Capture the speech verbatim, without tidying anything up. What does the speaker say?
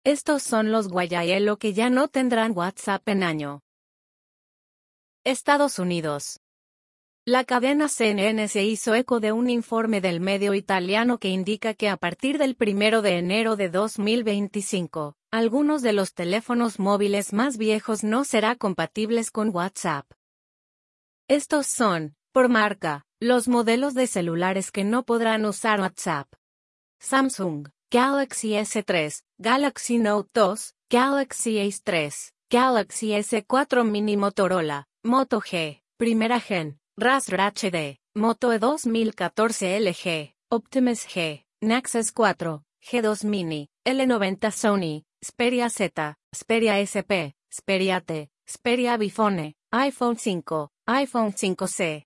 Estos son los guayayelo que ya no tendrán WhatsApp en año. Estados Unidos. La cadena C N N se hizo eco de un informe del medio italiano que indica que a partir del primero de enero de dos mil veinticinco, algunos de los teléfonos móviles más viejos no serán compatibles con WhatsApp. Estos son, por marca, los modelos de celulares que no podrán usar WhatsApp. Samsung, Galaxy S tres, Galaxy Note dos, Galaxy Ace tres, Galaxy S cuatro Mini, Motorola, Moto G, Primera Gen, Razer H D, Moto E dos mil catorce L G, Optimus G, Nexus cuatro, G dos Mini, L noventa Sony, Xperia Z, Xperia S P, Xperia T, Xperia Bifone, iPhone cinco, iPhone cinco C,